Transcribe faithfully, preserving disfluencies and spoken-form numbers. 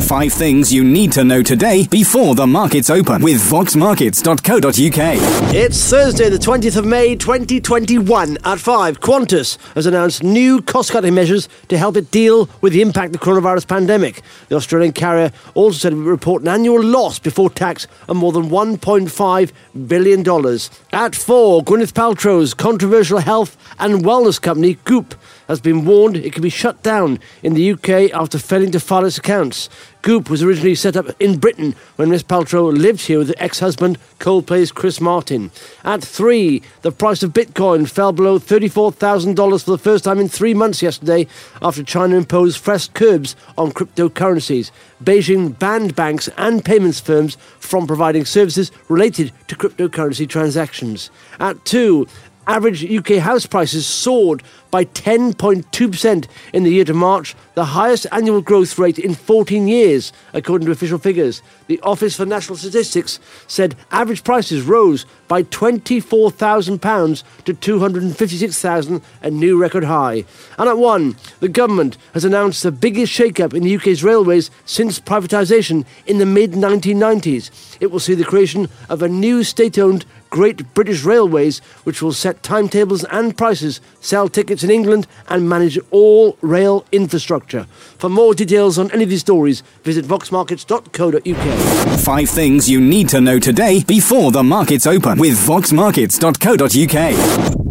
Five things you need to know today before the markets open with vox markets dot co dot uk. It's Thursday, the twentieth of May, twenty twenty-one. At five, Qantas has announced new cost-cutting measures to help it deal with the impact of the coronavirus pandemic. The Australian carrier also said it would report an annual loss before tax of more than one point five billion dollars. At four, Gwyneth Paltrow's controversial health and wellness company, Goop, has been warned it could be shut down in the U K after failing to file its accounts. Goop was originally set up in Britain when Miss Paltrow lived here with her ex-husband, Coldplay's Chris Martin. At three, the price of Bitcoin fell below thirty-four thousand dollars for the first time in three months yesterday after China imposed fresh curbs on cryptocurrencies. Beijing banned banks and payments firms from providing services related to cryptocurrency transactions. At two, average U K house prices soared by ten point two percent in the year to March, the highest annual growth rate in fourteen years, according to official figures. The Office for National Statistics said average prices rose by twenty-four thousand pounds to two hundred fifty-six thousand pounds, a new record high. And at one, the government has announced the biggest shake-up in the U K's railways since privatisation in the mid nineteen nineties. It will see the creation of a new state-owned Great British Railways, which will set timetables and prices, sell tickets in England and manage all rail infrastructure. For more details on any of these stories, visit vox markets dot co dot uk. Five things you need to know today before the markets open with vox markets dot co dot uk.